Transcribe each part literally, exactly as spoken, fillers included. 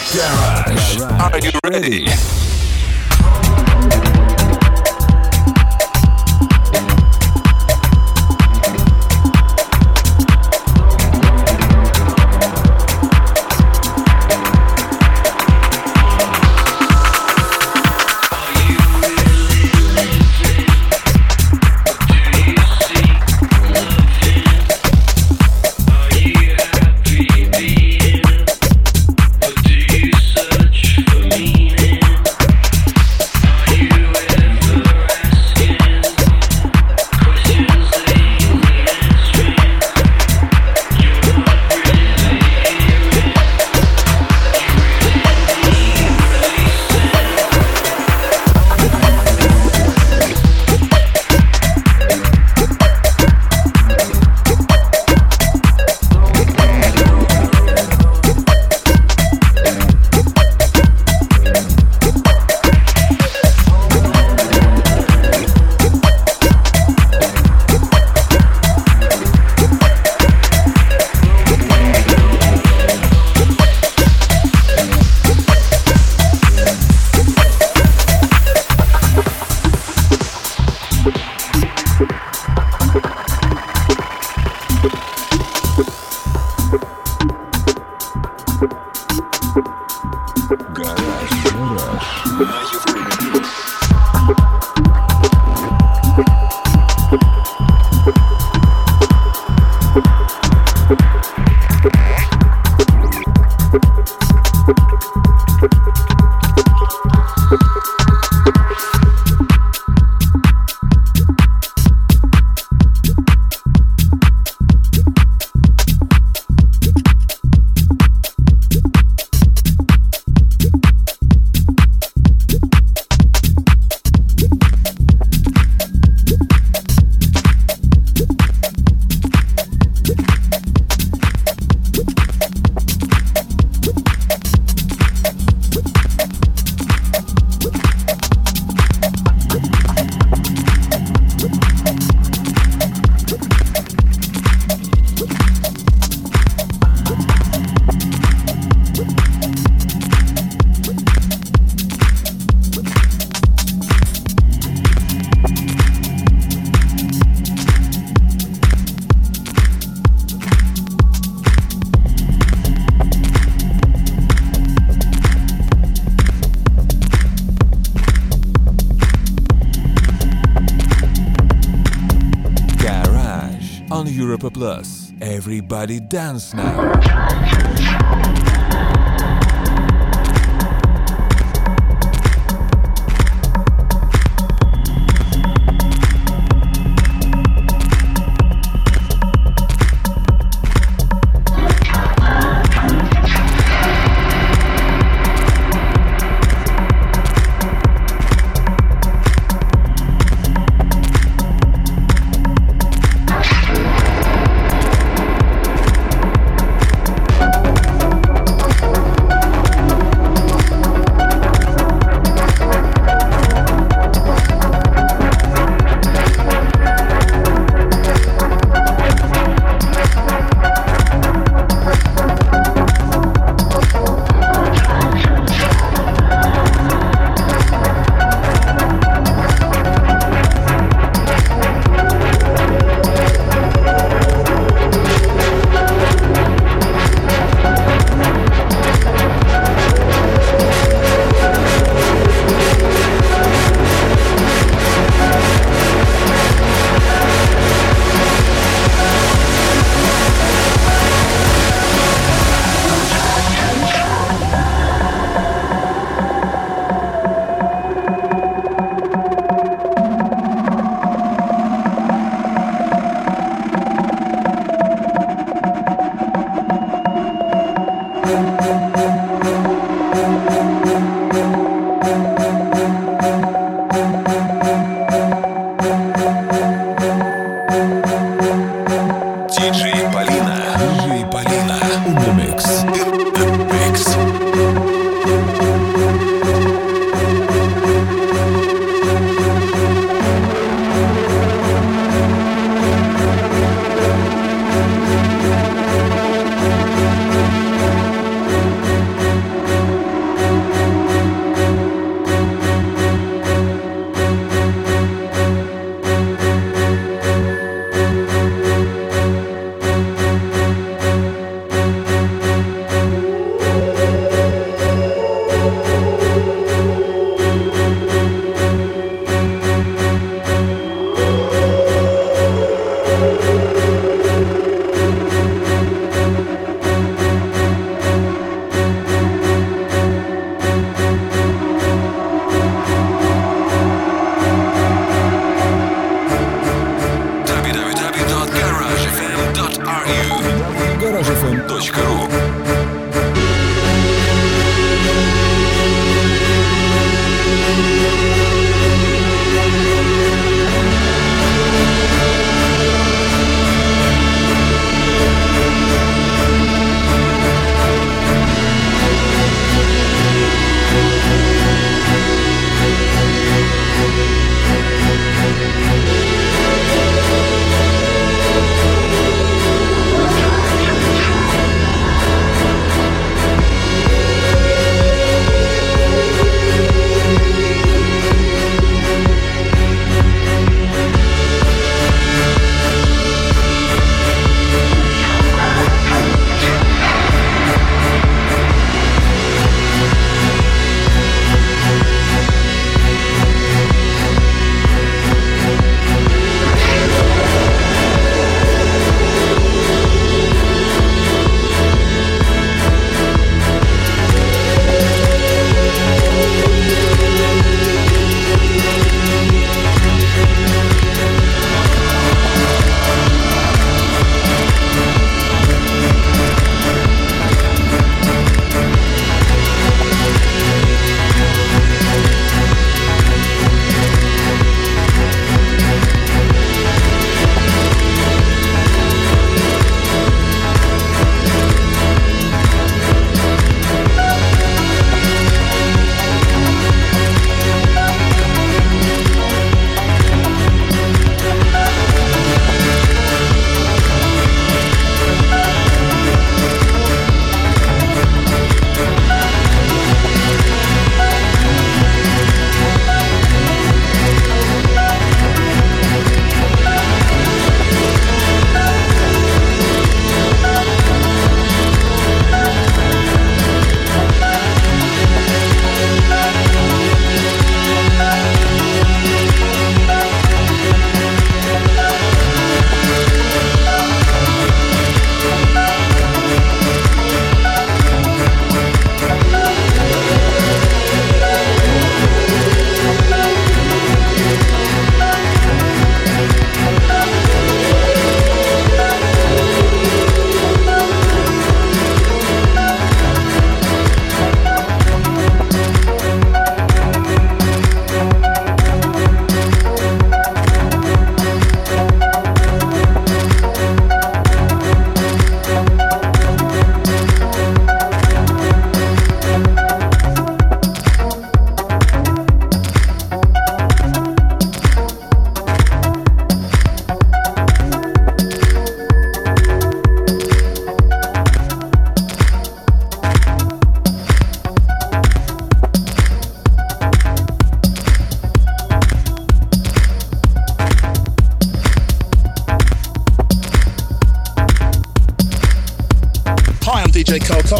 Garage. Are you ready? Europa Plus. Everybody dance now.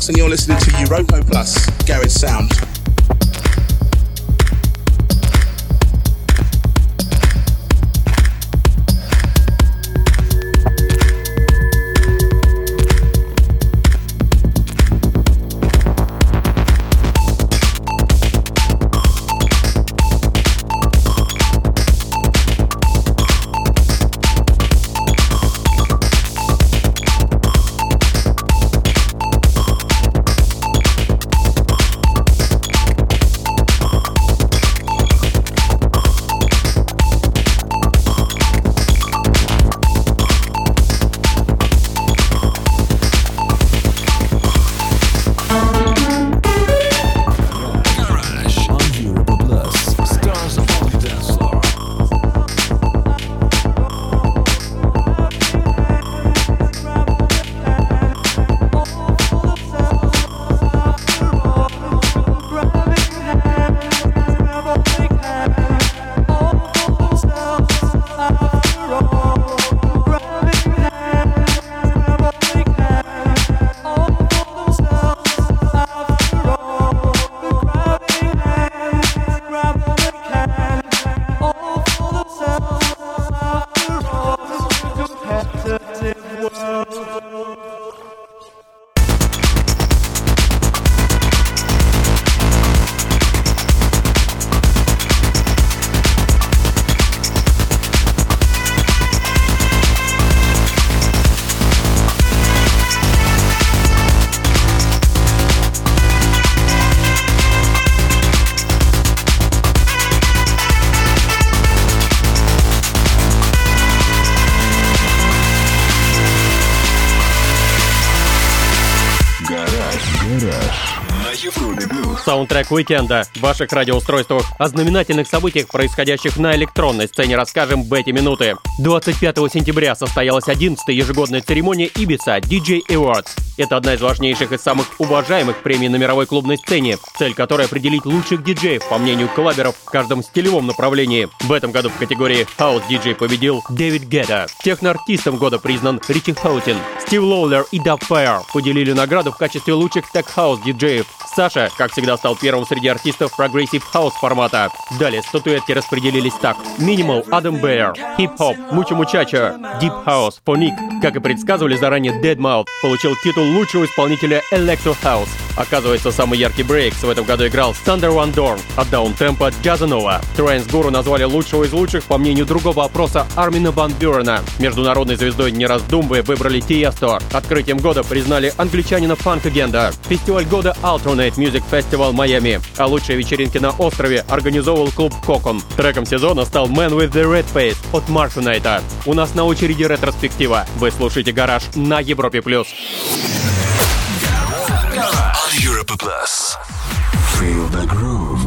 and you're listening to Europa Plus, Garage Sound. Саундтрек уикенда в ваших радиоустройствах. О знаменательных событиях, происходящих на электронной сцене, расскажем в эти минуты. двадцать пятого сентября состоялась одиннадцатая ежегодная церемония Ibiza ди джей Awards. Это одна из важнейших и самых уважаемых премий на мировой клубной сцене, цель которой определить лучших диджеев, по мнению коллаберов, в каждом стилевом направлении. В этом году в категории House диджей победил Дэвид Гетта. Техноартистом года признан Ричи Хаутин. Стив Лоулер и Даб Файр поделили награду в качестве лучших тех-хаус диджеев. Саша, как всегда, стал первым среди артистов прогрессив хаус формата. Далее статуэтки распределились так: Minimal, Адам Бэйр, Хип-хоп, Мучо Мучачо, Deep House, Фоник. Как и предсказывали заранее, Deadmau5 получил титул лучшего исполнителя Electro House. Оказывается, самый яркий брейкс в этом году играл Thunder Van Dorn от Даунтемпа Джазанова. Trance Guru назвали лучшего из лучших, по мнению другого опроса, Армина Ван Бюрена. Международной звездой, не раздумывая, выбрали Тиесто. Открытием года признали англичанина Фанка Генда. Фестиваль года Alternate Music Festival Майами. А лучшие вечеринки на острове организовывал клуб Кокон. Треком сезона стал Man with the Red Face от Марка Найта. У нас на очереди ретроспектива. Вы слушаете «Гараж» на Европе+. Europa Plus. Feel the groove.